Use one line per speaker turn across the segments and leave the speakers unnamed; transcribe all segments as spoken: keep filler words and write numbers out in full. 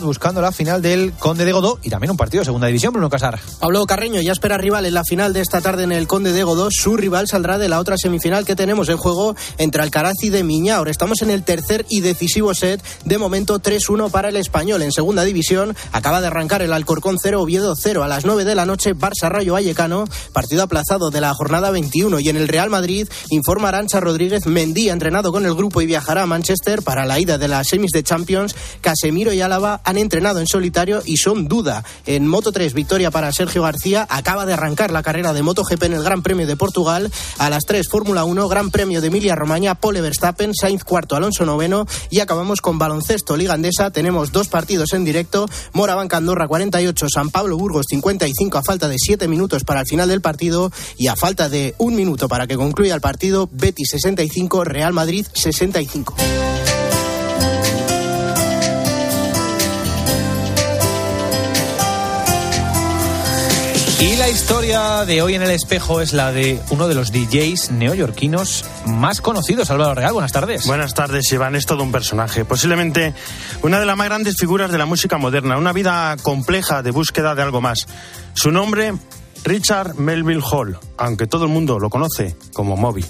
buscando la final del Conde de Godó y también un partido de segunda división. Bruno Casar.
Pablo Carreño ya espera rival en la final de esta tarde en el Conde de Godó. Su rival saldrá de la otra semifinal que tenemos en juego entre Alcaraz y de Miña. Ahora estamos en el tercer y decisivo set. De momento tres uno para el Español. En segunda división acaba de arrancar el Alcorcón cero, Oviedo cero. A las nueve de la noche, Barça Rayo Vallecano, partido aplazado de la jornada veintiuno. Y en el Real Madrid informa Arantxa Rodríguez, Mendy ha entrenado con el grupo y viajará a Manchester para la ida de las semis de Champions. Casemiro y Álava han entrenado en solitario y son duda. En Moto tres, victoria para Sergio García. Acaba de arrancar la carrera de MotoGP en el Gran Premio de Portugal. A las tres, Fórmula uno, Gran Premio de Emilia-Romagna, Pole Verstappen, Sainz cuarto, Alonso noveno. Y acabamos con baloncesto, Liga Endesa. Tenemos dos partidos en directo. Morabanca Andorra cuarenta y ocho, San Pablo Burgos cincuenta y cinco a falta de siete minutos para el final del partido. Y a falta de un minuto para que concluya el partido, Betis sesenta y cinco, Real Madrid sesenta y cinco.
Y la historia de hoy en El Espejo es la de uno de los D Js neoyorquinos más conocidos. Álvaro Real, buenas tardes.
Buenas tardes, Iván. Es todo un personaje. Posiblemente una de las más grandes figuras de la música moderna. Una vida compleja de búsqueda de algo más. Su nombre, Richard Melville Hall, aunque todo el mundo lo conoce como Moby.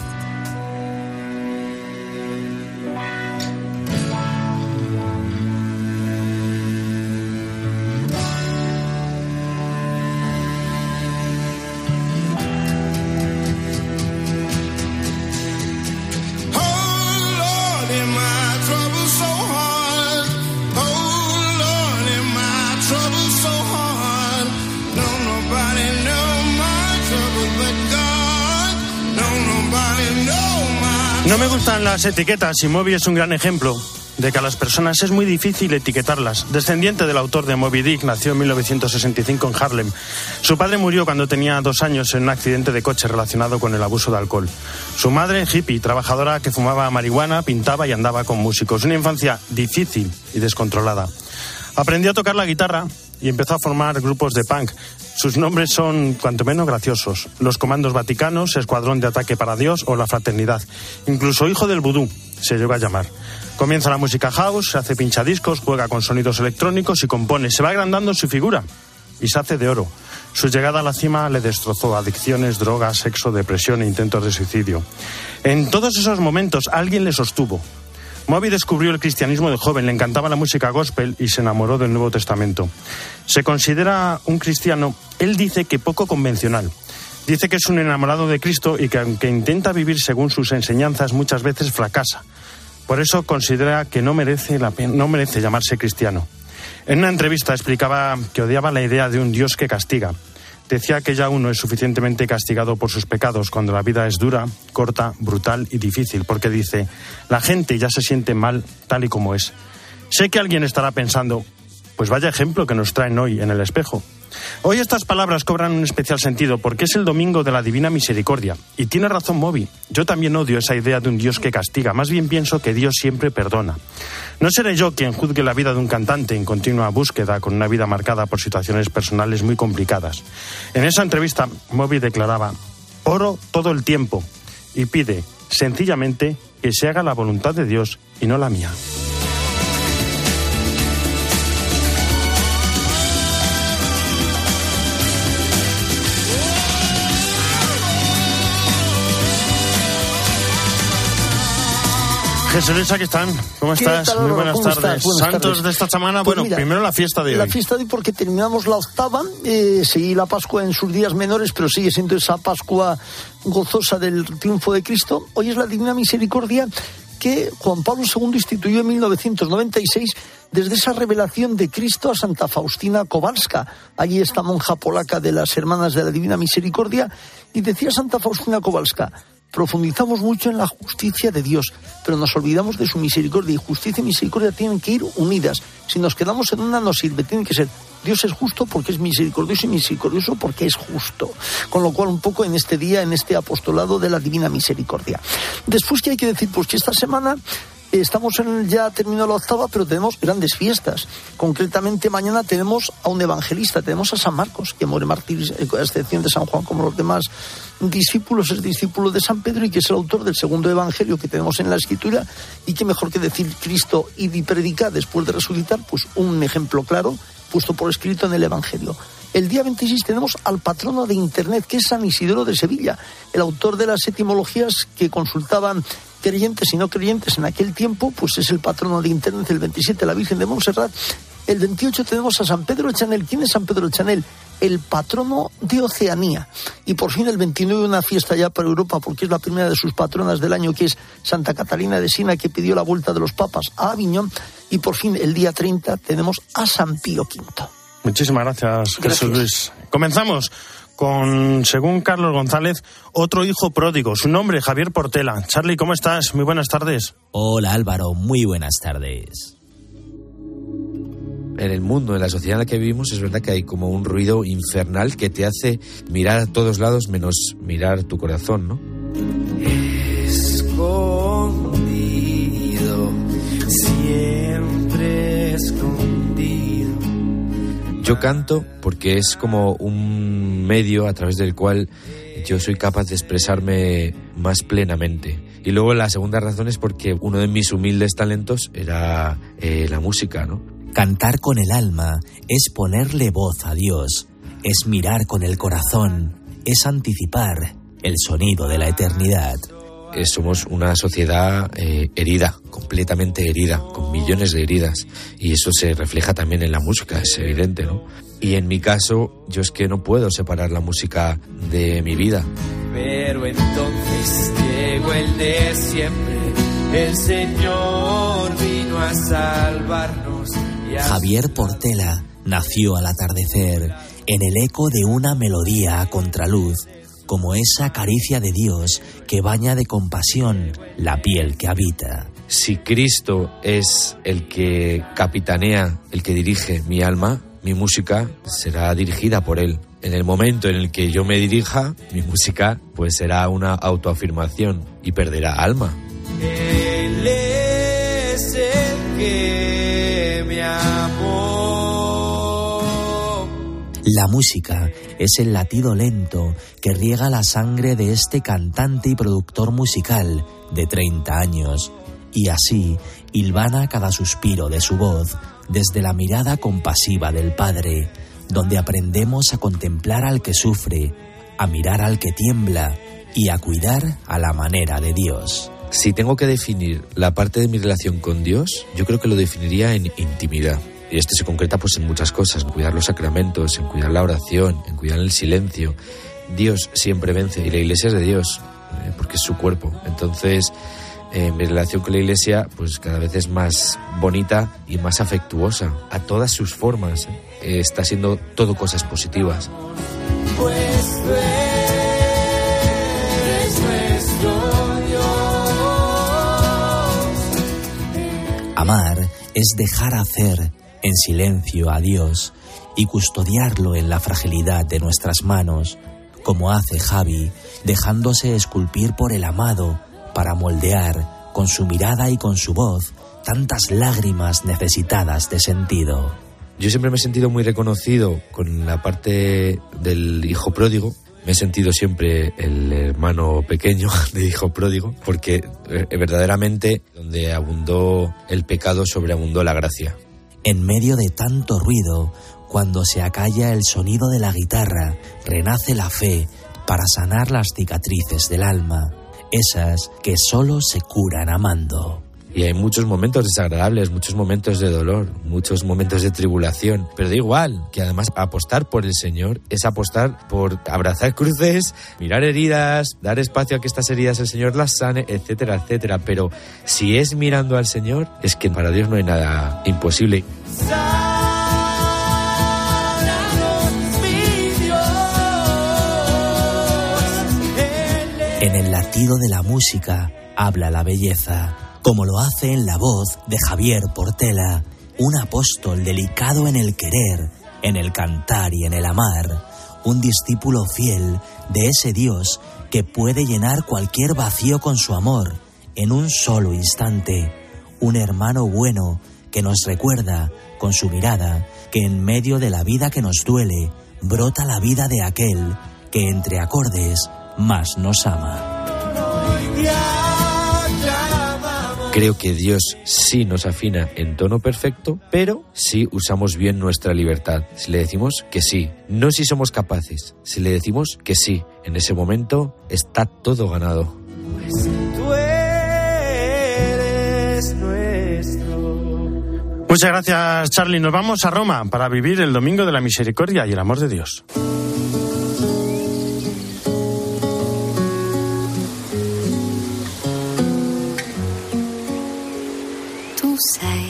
No me gustan las etiquetas y Moby es un gran ejemplo de que a las personas es muy difícil etiquetarlas. Descendiente del autor de Moby Dick, nació en mil novecientos sesenta y cinco en Harlem. Su padre murió cuando tenía dos años en un accidente de coche relacionado con el abuso de alcohol. Su madre, hippie, trabajadora que fumaba marihuana, pintaba y andaba con músicos. Una infancia difícil y descontrolada. Aprendió a tocar la guitarra y empezó a formar grupos de punk. Sus nombres son cuanto menos graciosos: Los Comandos Vaticanos, Escuadrón de Ataque para Dios o La Fraternidad. Incluso Hijo del Vudú se llegó a llamar. Comienza la música house, se hace pinchadiscos, juega con sonidos electrónicos y compone. Se va agrandando su figura y se hace de oro. Su llegada a la cima le destrozó: adicciones, drogas, sexo, depresión e intentos de suicidio. En todos esos momentos alguien le sostuvo. Moby descubrió el cristianismo de joven, le encantaba la música gospel y se enamoró del Nuevo Testamento. Se considera un cristiano, él dice que poco convencional. Dice que es un enamorado de Cristo y que aunque intenta vivir según sus enseñanzas, muchas veces fracasa. Por eso considera que no merece la pena, no merece llamarse cristiano. En una entrevista explicaba que odiaba la idea de un Dios que castiga. Decía que ya uno es suficientemente castigado por sus pecados cuando la vida es dura, corta, brutal y difícil, porque dice, la gente ya se siente mal tal y como es. Sé que alguien estará pensando, pues vaya ejemplo que nos traen hoy en El Espejo. Hoy estas palabras cobran un especial sentido porque es el domingo de la Divina Misericordia. Y tiene razón Moby. Yo también odio esa idea de un Dios que castiga. Más bien pienso que Dios siempre perdona. No seré yo quien juzgue la vida de un cantante en continua búsqueda, con una vida marcada por situaciones personales muy complicadas. En esa entrevista, Moby declaraba, oro todo el tiempo y pide, sencillamente, que se haga la voluntad de Dios y no la mía. Jesús, aquí están. ¿Cómo estás?
Tal,
Muy buenas
¿Cómo
tardes.
Estás? Buenas
Santos
tardes.
de esta semana,
pues
bueno,
mira,
primero la fiesta de hoy.
La fiesta de hoy porque terminamos la octava, eh, seguí la Pascua en sus días menores, pero sigue siendo esa Pascua gozosa del triunfo de Cristo. Hoy es la Divina Misericordia que Juan Pablo segundo instituyó en mil novecientos noventa y seis desde esa revelación de Cristo a Santa Faustina Kowalska. Allí esta monja polaca de las Hermanas de la Divina Misericordia, y decía Santa Faustina Kowalska, profundizamos mucho en la justicia de Dios, pero nos olvidamos de su misericordia, y justicia y misericordia tienen que ir unidas. Si nos quedamos en una no sirve, tiene que ser Dios es justo porque es misericordioso y misericordioso porque es justo. Con lo cual un poco en este día, en este apostolado de la Divina Misericordia. Después que hay que decir, pues que esta semana Estamos en, ya terminado la octava, pero tenemos grandes fiestas. Concretamente, mañana tenemos a un evangelista, tenemos a San Marcos, que muere mártir, a excepción de San Juan, como los demás discípulos, es discípulo de San Pedro y que es el autor del segundo evangelio que tenemos en la Escritura. Y qué mejor que decir Cristo id y predicad después de resucitar, pues un ejemplo claro puesto por escrito en el evangelio. El día veintiséis tenemos al patrono de Internet, que es San Isidoro de Sevilla, el autor de las etimologías que consultaban creyentes y no creyentes en aquel tiempo, pues es el patrono de Internet. El veintisiete la Virgen de Montserrat. El veintiocho tenemos a San Pedro Chanel. ¿Quién es San Pedro Chanel? El patrono de Oceanía. Y por fin el veintinueve una fiesta ya para Europa, porque es la primera de sus patronas del año, que es Santa Catalina de Siena, que pidió la vuelta de los papas a Aviñón. Y por fin el día treinta tenemos a San Pío quinto.
Muchísimas gracias,
gracias.
Jesús Luis. Comenzamos con, según Carlos González, otro hijo pródigo. Su nombre, Javier Portela. Charlie, ¿cómo estás? Muy buenas tardes.
Hola, Álvaro. Muy buenas tardes.
En el mundo, en la sociedad en la que vivimos, es verdad que hay como un ruido infernal que te hace mirar a todos lados menos mirar tu corazón, ¿no?
Escondido, siempre escondido.
Yo canto porque es como un medio a través del cual yo soy capaz de expresarme más plenamente. Y luego la segunda razón es porque uno de mis humildes talentos era eh, la música, ¿no?
Cantar con el alma es ponerle voz a Dios, es mirar con el corazón, es anticipar el sonido de la eternidad.
Eh, somos una sociedad eh, herida, completamente herida, con millones de heridas. Y eso se refleja también en la música, es evidente, ¿no? Y en mi caso, yo es que no puedo separar la música de mi vida.
Pero entonces llegó el de siempre, el Señor vino a salvarnos.
Javier Portela nació al atardecer en el eco de una melodía a contraluz, como esa caricia de Dios que baña de compasión la piel que habita.
Si Cristo es el que capitanea, el que dirige mi alma, mi música será dirigida por Él. En el momento en el que yo me dirija, mi música pues será una autoafirmación y perderá alma.
Él es el que me amó.
La música es el latido lento que riega la sangre de este cantante y productor musical de treinta años, y así hilvana cada suspiro de su voz desde la mirada compasiva del Padre, donde aprendemos a contemplar al que sufre, a mirar al que tiembla y a cuidar a la manera de Dios.
Si tengo que definir la parte de mi relación con Dios, yo creo que lo definiría en intimidad. Y esto se concreta pues en muchas cosas, en cuidar los sacramentos, en cuidar la oración, en cuidar el silencio. Dios siempre vence y la Iglesia es de Dios, ¿eh? Porque es su cuerpo. Entonces, eh, mi relación con la Iglesia pues cada vez es más bonita y más afectuosa a todas sus formas, ¿eh? Eh, está siendo todo cosas positivas.
Pues tú eres nuestro Dios.
Amar es dejar hacer en silencio a Dios y custodiarlo en la fragilidad de nuestras manos, como hace Javi, dejándose esculpir por el amado para moldear con su mirada y con su voz tantas lágrimas necesitadas de sentido.
Yo siempre me he sentido muy reconocido con la parte del hijo pródigo. Me he sentido siempre el hermano pequeño de hijo pródigo, porque eh, verdaderamente donde abundó el pecado sobreabundó la gracia.
En medio de tanto ruido, cuando se acalla el sonido de la guitarra, renace la fe para sanar las cicatrices del alma, esas que solo se curan amando.
Y hay muchos momentos desagradables, muchos momentos de dolor, muchos momentos de tribulación, pero da igual, que además apostar por el Señor es apostar por abrazar cruces, mirar heridas, dar espacio a que estas heridas el Señor las sane, etcétera, etcétera. Pero si es mirando al Señor, es que para Dios no hay nada imposible.
En el latido de la música habla la belleza, como lo hace en la voz de Javier Portela, un apóstol delicado en el querer, en el cantar y en el amar, un discípulo fiel de ese Dios que puede llenar cualquier vacío con su amor en un solo instante, un hermano bueno que nos recuerda, con su mirada, que en medio de la vida que nos duele, brota la vida de aquel que entre acordes más nos ama.
Creo que Dios sí nos afina en tono perfecto, pero sí usamos bien nuestra libertad. Si le decimos que sí, no si somos capaces. Si le decimos que sí, en ese momento está todo ganado.
Pues tú eres nuestro.
Muchas gracias, Charlie. Nos vamos a Roma para vivir el Domingo de la Misericordia y el amor de Dios.
Sei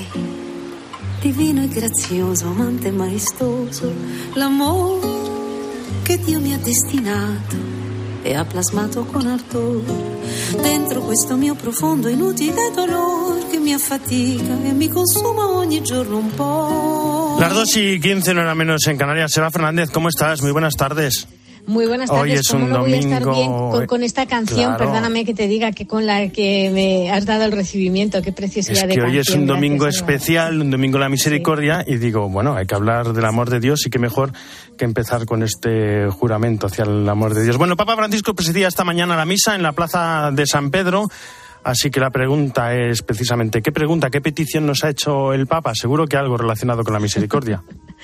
divino e grazioso, amante maestoso, l'amor che Dio mi ha destinato e ha plasmato con ardor dentro questo mio profondo inutile dolor che mi affatica e mi consuma ogni giorno un po'.
Las dos y quince, no era menos en Canarias. Seba Fernández, ¿cómo estás? Muy buenas tardes.
Muy buenas tardes.
Hoy es
¿Cómo
un
no voy a estar
domingo,
bien con, con esta canción?
claro.
Perdóname que te diga que con la que me has dado el recibimiento, qué preciosidad
Es
de
que
canción.
hoy es un domingo
Gracias,
especial, un domingo de la misericordia, sí. Y digo, bueno, hay que hablar del amor de Dios y qué mejor que empezar con este juramento hacia el amor de Dios. Bueno, Papa Francisco presidía esta mañana la misa en la plaza de San Pedro, así que la pregunta es precisamente, ¿qué pregunta, qué petición nos ha hecho el Papa? Seguro que algo relacionado con la misericordia.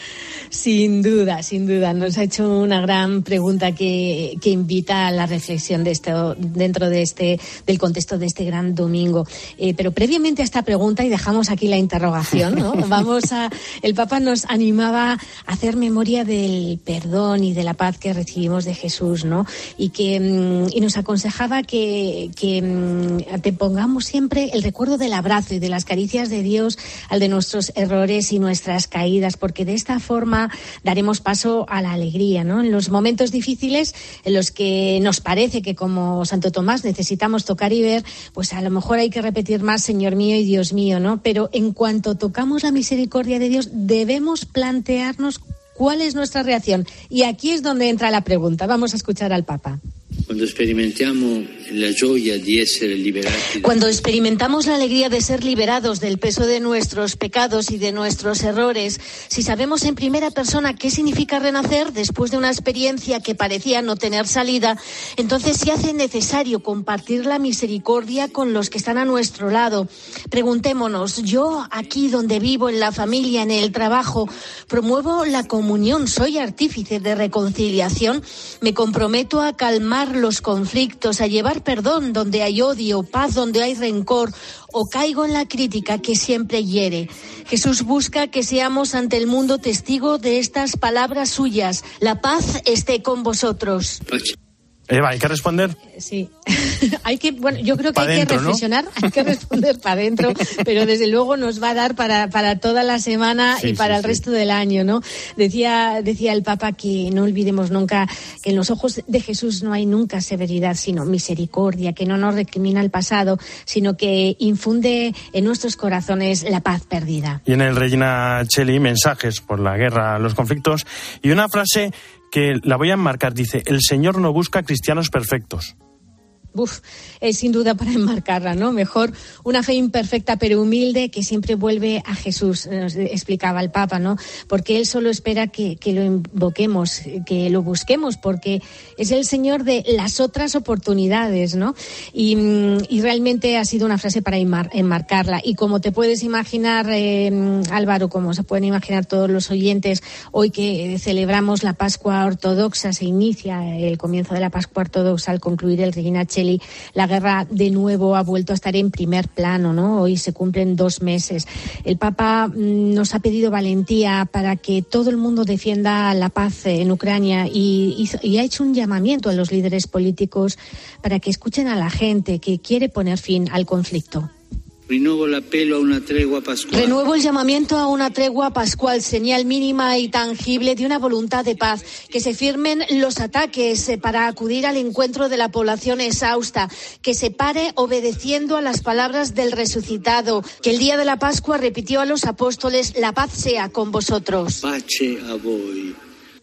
Sin duda, sin duda. Nos ha hecho una gran pregunta que, que invita a la reflexión de esto, dentro de este, del contexto de este gran domingo. Eh, pero previamente a esta pregunta, y dejamos aquí la interrogación, ¿no? Vamos a, el Papa nos animaba a hacer memoria del perdón y de la paz que recibimos de Jesús, ¿no? Y que, y nos aconsejaba que, que te pongamos siempre el recuerdo del abrazo y de las caricias de Dios al de nuestros errores y nuestras caídas, porque de esta forma daremos paso a la alegría, ¿no? En los momentos difíciles en los que nos parece que, como Santo Tomás, necesitamos tocar y ver, pues a lo mejor hay que repetir más Señor mío y Dios mío, ¿no? Pero en cuanto tocamos la misericordia de Dios, debemos plantearnos cuál es nuestra reacción. Y aquí es donde entra la pregunta. Vamos a escuchar al Papa.
Cuando experimentamos la gioia di essere liberati.
Cuando experimentamos la alegría de ser liberados del peso de nuestros pecados y de nuestros errores, si sabemos en primera persona qué significa renacer después de una experiencia que parecía no tener salida, entonces se hace necesario compartir la misericordia con los que están a nuestro lado. Preguntémonos, yo aquí donde vivo, en la familia, en el trabajo, promuevo la comunión, soy artífice de reconciliación, me comprometo a calmar los conflictos, a llevar perdón donde hay odio, paz donde hay rencor, o caigo en la crítica que siempre hiere. Jesús busca que seamos ante el mundo testigo de estas palabras suyas: la paz esté con vosotros.
Eva, ¿hay que responder?
Sí, hay que, bueno, yo creo que
pa
hay
dentro,
que reflexionar, ¿no? Hay que responder para adentro, pero desde luego nos va a dar para, para toda la semana sí, y para sí, el sí. resto del año, ¿no? Decía, decía el Papa que no olvidemos nunca que en los ojos de Jesús no hay nunca severidad, sino misericordia, que no nos recrimina el pasado, sino que infunde en nuestros corazones la paz perdida.
Y en el Regina Coeli, mensajes por la guerra, los conflictos, y una frase que la voy a enmarcar, dice: el Señor no busca cristianos perfectos.
Uf, es sin duda para enmarcarla, ¿no? Mejor una fe imperfecta pero humilde que siempre vuelve a Jesús, nos explicaba el Papa, ¿no? Porque Él solo espera que, que lo invoquemos, que lo busquemos, porque es el Señor de las otras oportunidades, ¿no? Y, y realmente ha sido una frase para enmar, enmarcarla. Y como te puedes imaginar, eh, Álvaro, como se pueden imaginar todos los oyentes, hoy que celebramos la Pascua Ortodoxa, se inicia el comienzo de la Pascua Ortodoxa al concluir el Regina Coeli. La guerra de nuevo ha vuelto a estar en primer plano, ¿no? Hoy se cumplen dos meses. El Papa nos ha pedido valentía para que todo el mundo defienda la paz en Ucrania y, y, y ha hecho un llamamiento a los líderes políticos para que escuchen a la gente que quiere poner fin al conflicto.
Renuevo el apelo a una tregua pascual.
Renuevo el llamamiento a una tregua pascual, señal mínima y tangible de una voluntad de paz. Que se firmen los ataques para acudir al encuentro de la población exhausta. Que se pare obedeciendo a las palabras del resucitado. Que el día de la Pascua repitió a los apóstoles: la paz sea con vosotros.
Pace a voi.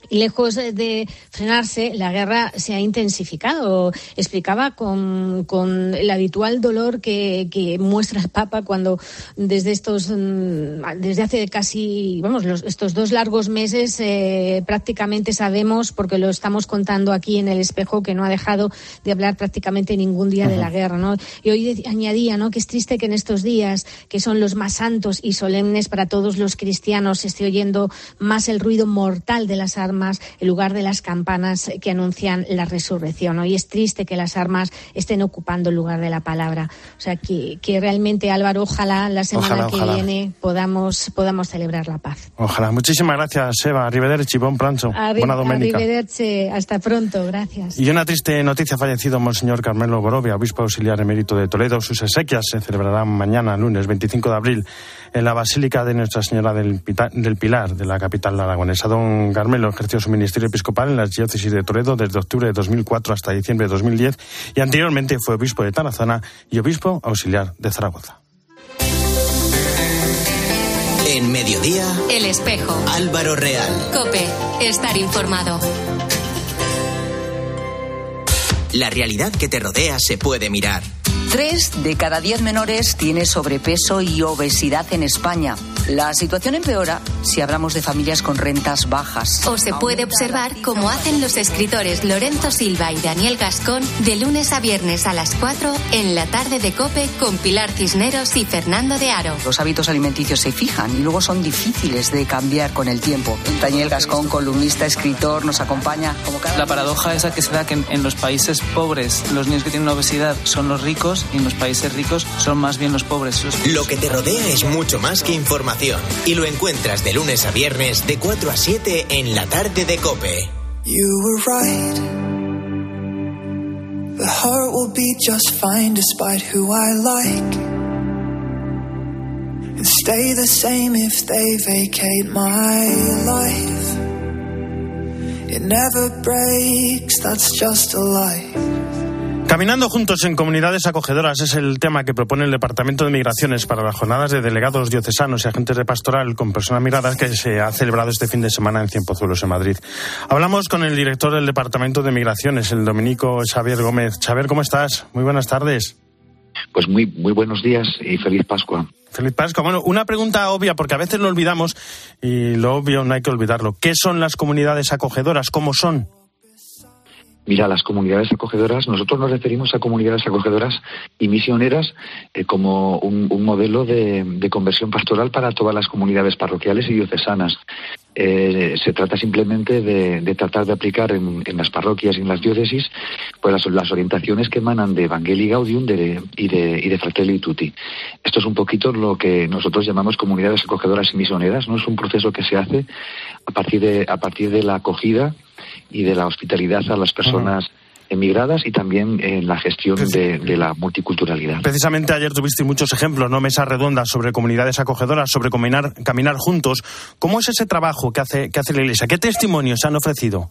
Y lejos de frenarse, la guerra se ha intensificado. Explicaba con, con el habitual dolor que, que muestra el Papa cuando desde estos, desde hace casi, vamos, los, estos dos largos meses eh, prácticamente sabemos, porque lo estamos contando aquí en El Espejo, que no ha dejado de hablar prácticamente ningún día de la guerra, ¿no? Y hoy añadía, ¿no?, que es triste que en estos días, que son los más santos y solemnes para todos los cristianos, se esté oyendo más el ruido mortal de las armas en lugar de las campanas que anuncian la resurrección. Hoy es triste que las armas estén ocupando el lugar de la palabra. O sea, que, que realmente, Álvaro, ojalá la semana
ojalá,
que
ojalá.
viene podamos, podamos celebrar la paz.
Ojalá. Muchísimas gracias, Eva. Arrivederci, buon pranzo.
Arri-
Buena domenica.
Arrivederci. Hasta pronto. Gracias.
Y una triste noticia: ha fallecido Monseñor Carmelo Borovia, obispo auxiliar emérito de Toledo. Sus exequias se celebrarán mañana, lunes veinticinco de abril, en la Basílica de Nuestra Señora del, Pita- del Pilar, de la capital aragonesa. Don Carmelo ejerció su ministerio episcopal en la diócesis de Toledo desde octubre de dos mil cuatro hasta diciembre de dos mil diez y anteriormente fue obispo de Tarazona y obispo auxiliar de Zaragoza.
En Mediodía,
El Espejo.
Álvaro Real.
COPE. Estar informado.
La realidad que te rodea se puede mirar.
Tres de cada diez menores tiene sobrepeso y obesidad en España. La situación empeora si hablamos de familias con rentas bajas.
O se puede observar cómo hacen los escritores Lorenzo Silva y Daniel Gascón de lunes a viernes a las cuatro en la tarde de COPE con Pilar Cisneros y Fernando de Aro.
Los hábitos alimenticios se fijan y luego son difíciles de cambiar con el tiempo. Daniel Gascón, columnista, escritor, nos acompaña como cada...
La paradoja esa que se da que en, en los países pobres los niños que tienen obesidad son los ricos y en los países ricos son más bien los pobres.
Lo que te rodea es mucho más que información y lo encuentras de lunes a viernes de cuatro a siete en la tarde de COPE.
You were right. The heart will be just fine despite who I like. And stay the same if they vacate my life. It never breaks, that's just a life.
Caminando juntos en comunidades acogedoras es el tema que propone el Departamento de Migraciones para las jornadas de delegados diocesanos y agentes de pastoral con personas migradas que se ha celebrado este fin de semana en Cienpozuelos, en Madrid. Hablamos con el director del Departamento de Migraciones, el dominico Xavier Gómez. Xavier, ¿cómo estás? Muy buenas tardes.
Pues muy, muy buenos días y feliz Pascua.
Feliz Pascua. Bueno, una pregunta obvia, porque a veces lo olvidamos y lo obvio no hay que olvidarlo. ¿Qué son las comunidades acogedoras? ¿Cómo son?
Mira, las comunidades acogedoras, nosotros nos referimos a comunidades acogedoras y misioneras eh, como un, un modelo de, de conversión pastoral para todas las comunidades parroquiales y diocesanas. Eh, se trata simplemente de, de tratar de aplicar en, en las parroquias y en las diócesis pues las, las orientaciones que emanan de Evangelii Gaudium de, y, de, y de Fratelli Tutti. Esto es un poquito lo que nosotros llamamos comunidades acogedoras y misioneras, ¿no? Es un proceso que se hace a partir de, a partir de la acogida y de la hospitalidad a las personas emigradas y también en la gestión de, de la multiculturalidad.
Precisamente ayer tuviste muchos ejemplos, ¿no? Mesas redondas sobre comunidades acogedoras, sobre caminar, caminar juntos. ¿Cómo es ese trabajo que hace, que hace la Iglesia? ¿Qué testimonios han ofrecido?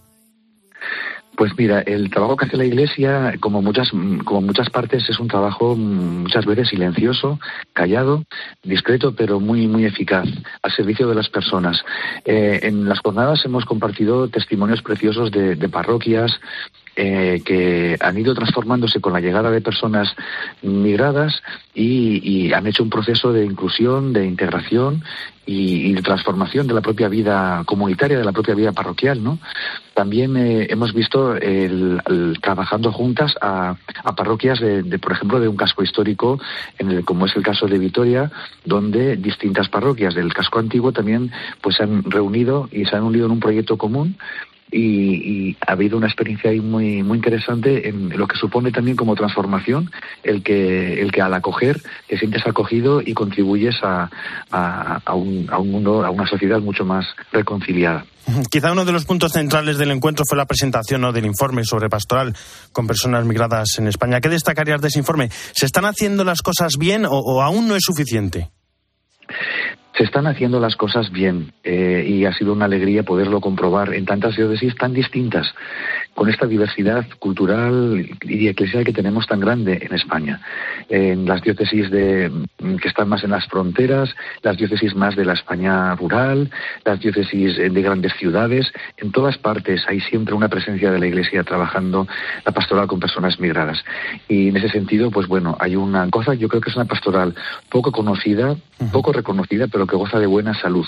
Pues mira, el trabajo que hace la Iglesia, como muchas, como muchas partes, es un trabajo muchas veces silencioso, callado, discreto, pero muy, muy eficaz, al servicio de las personas. Eh, en las jornadas hemos compartido testimonios preciosos de, de parroquias, Eh, que han ido transformándose con la llegada de personas migradas y, y han hecho un proceso de inclusión, de integración y, y de transformación de la propia vida comunitaria, de la propia vida parroquial, ¿no? También eh, hemos visto el, el, trabajando juntas a, a parroquias, de, de, por ejemplo, de un casco histórico, en el, como es el caso de Vitoria, donde distintas parroquias del casco antiguo también pues se han reunido y se han unido en un proyecto común. Y, y ha habido una experiencia ahí muy muy interesante en lo que supone también como transformación el que el que al acoger te sientes acogido y contribuyes a, a, a, un, a un mundo, a una sociedad mucho más reconciliada.
Quizá uno de los puntos centrales del encuentro fue la presentación, ¿no?, del informe sobre pastoral con personas migradas en España. ¿Qué destacarías de ese informe? ¿Se están haciendo las cosas bien o, o aún no es suficiente?
Se están haciendo las cosas bien eh, y ha sido una alegría poderlo comprobar en tantas diócesis tan distintas, con esta diversidad cultural y eclesial que tenemos tan grande en España. En las diócesis de, que están más en las fronteras, las diócesis más de la España rural, las diócesis de grandes ciudades, en todas partes hay siempre una presencia de la Iglesia trabajando la pastoral con personas migradas. Y en ese sentido, pues bueno, hay una cosa, yo creo que es una pastoral poco conocida, poco reconocida, pero que goza de buena salud.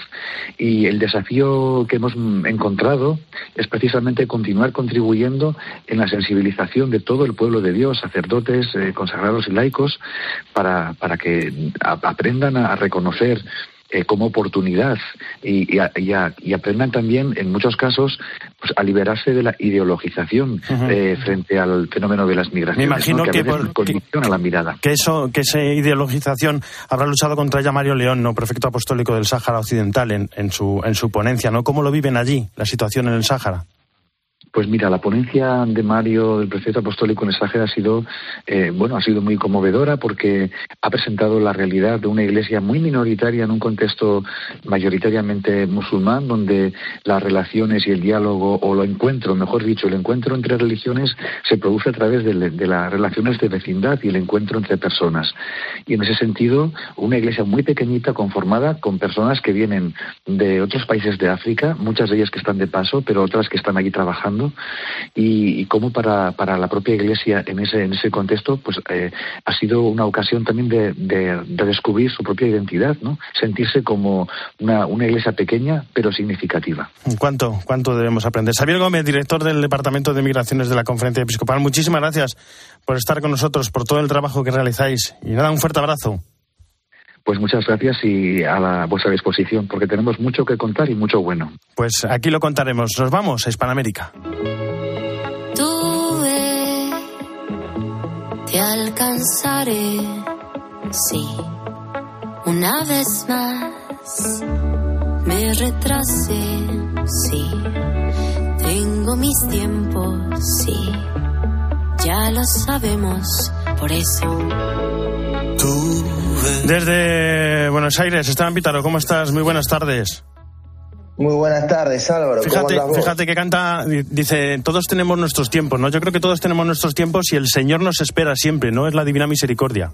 Y el desafío que hemos encontrado es precisamente continuar contribuyendo en la sensibilización de todo el pueblo de Dios, sacerdotes, eh, consagrados y laicos, para, para que a, aprendan a, a reconocer eh, como oportunidad y, y, a, y, a, y aprendan también, en muchos casos, pues, a liberarse de la ideologización uh-huh. eh, frente al fenómeno de las migraciones.
Me imagino, ¿no? que,
que por, condiciona la mirada.
Que eso, que esa ideologización habrá luchado contra ella Mario León, ¿no? Prefecto apostólico del Sáhara Occidental, en, en su en su ponencia, ¿no? ¿Cómo lo viven allí, la situación en el Sáhara?
Pues mira, la ponencia de Mario, del prefecto apostólico en el Sáhara, ha sido, eh, bueno, ha sido muy conmovedora porque ha presentado la realidad de una iglesia muy minoritaria en un contexto mayoritariamente musulmán, donde las relaciones y el diálogo, o el encuentro, mejor dicho, el encuentro entre religiones se produce a través de, de las relaciones de vecindad y el encuentro entre personas. Y en ese sentido, una iglesia muy pequeñita conformada con personas que vienen de otros países de África, muchas de ellas que están de paso, pero otras que están allí trabajando. Y, y cómo para, para la propia Iglesia en ese en ese contexto pues eh, ha sido una ocasión también de, de, de descubrir su propia identidad, ¿no? Sentirse como una, una Iglesia pequeña pero significativa.
¿Cuánto, cuánto debemos aprender? Xavier Gómez, director del Departamento de Migraciones de la Conferencia Episcopal, muchísimas gracias por estar con nosotros, por todo el trabajo que realizáis. Y nada, un fuerte abrazo.
Pues muchas gracias y a la, vuestra disposición, porque tenemos mucho que contar y mucho bueno.
Pues aquí lo contaremos. Nos vamos a Hispanoamérica.
Tuve, te alcanzaré, sí, una vez más. Me retrasé, sí, tengo mis tiempos, sí, ya lo sabemos, por eso.
Desde Buenos Aires, Esteban Pítaro, ¿cómo estás? Muy buenas tardes.
Muy buenas tardes, Álvaro.
Fíjate, fíjate que canta, dice, todos tenemos nuestros tiempos, ¿no? Yo creo que todos tenemos nuestros tiempos y el Señor nos espera siempre, ¿no? Es la Divina Misericordia.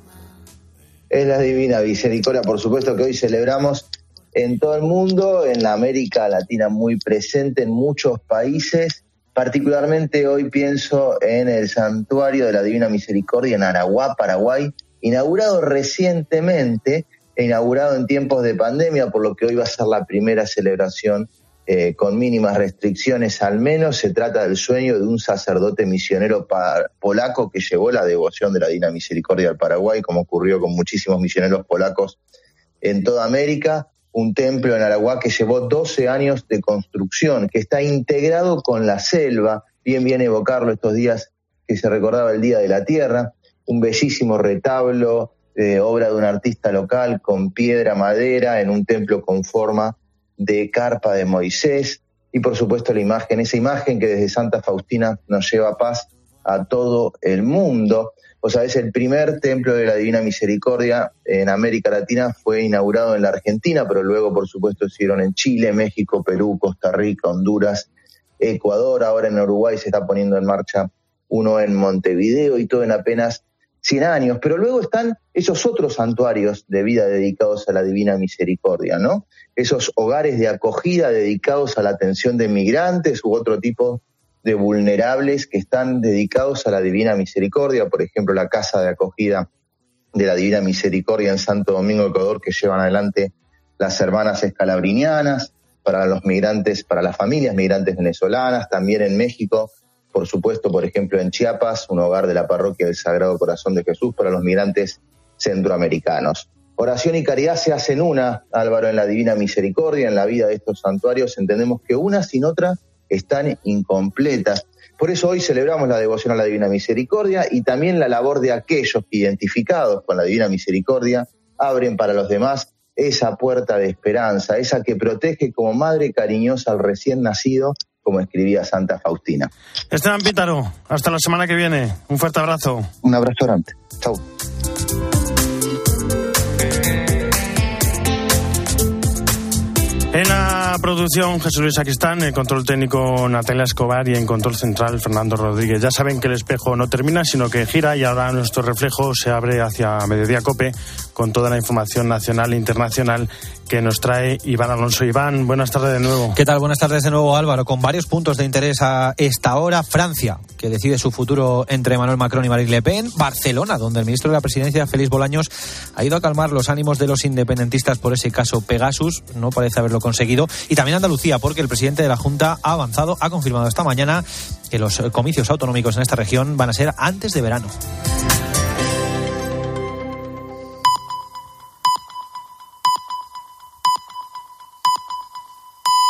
Es la Divina Misericordia, por supuesto, que hoy celebramos en todo el mundo, en la América Latina muy presente, en muchos países. Particularmente hoy pienso en el Santuario de la Divina Misericordia en Araguá, Paraguay, inaugurado recientemente, e inaugurado en tiempos de pandemia, por lo que hoy va a ser la primera celebración eh, con mínimas restricciones. Al menos se trata del sueño de un sacerdote misionero pa- polaco que llevó la devoción de la Divina Misericordia al Paraguay, como ocurrió con muchísimos misioneros polacos en toda América. Un templo en Araguá que llevó doce años de construcción, que está integrado con la selva, bien bien evocarlo estos días que se recordaba el Día de la Tierra. Un bellísimo retablo, eh, obra de un artista local, con piedra, madera, en un templo con forma de carpa de Moisés, y por supuesto la imagen, esa imagen que desde Santa Faustina nos lleva paz a todo el mundo. O sea, es el primer templo de la Divina Misericordia en América Latina, fue inaugurado en la Argentina, pero luego por supuesto se hicieron en Chile, México, Perú, Costa Rica, Honduras, Ecuador. Ahora en Uruguay se está poniendo en marcha uno en Montevideo, y todo en apenas cien años, pero luego están esos otros santuarios de vida dedicados a la Divina Misericordia, ¿no? Esos hogares de acogida dedicados a la atención de migrantes u otro tipo de vulnerables que están dedicados a la Divina Misericordia. Por ejemplo, la Casa de Acogida de la Divina Misericordia en Santo Domingo, Ecuador, que llevan adelante las hermanas escalabrinianas para los migrantes, para las familias migrantes venezolanas. También en México, por supuesto, por ejemplo, en Chiapas, un hogar de la parroquia del Sagrado Corazón de Jesús para los migrantes centroamericanos. Oración y caridad se hacen una, Álvaro, en la Divina Misericordia, en la vida de estos santuarios. Entendemos que una sin otra están incompletas. Por eso hoy celebramos la devoción a la Divina Misericordia, y también la labor de aquellos que, identificados con la Divina Misericordia, abren para los demás esa puerta de esperanza, esa que protege como madre cariñosa al recién nacido, como escribía Santa Faustina.
Esteban Pítaro, hasta la semana que viene. Un fuerte abrazo.
Un abrazo grande. Chau.
En la producción, Jesús Luis Aquistán, en control técnico Natalia Escobar y en control central Fernando Rodríguez. Ya saben que el espejo no termina, sino que gira, y ahora nuestro reflejo se abre hacia Mediodía COPE con toda la información nacional e internacional que nos trae Iván Alonso. Iván, buenas tardes de nuevo.
¿Qué tal? Buenas tardes de nuevo, Álvaro. Con varios puntos de interés a esta hora. Francia, que decide su futuro entre Emmanuel Macron y Marine Le Pen. Barcelona, donde el ministro de la Presidencia, Félix Bolaños, ha ido a calmar los ánimos de los independentistas por ese caso Pegasus. No parece haberlo conseguido. Y también Andalucía, porque el presidente de la Junta ha avanzado, ha confirmado esta mañana que los comicios autonómicos en esta región van a ser antes de verano.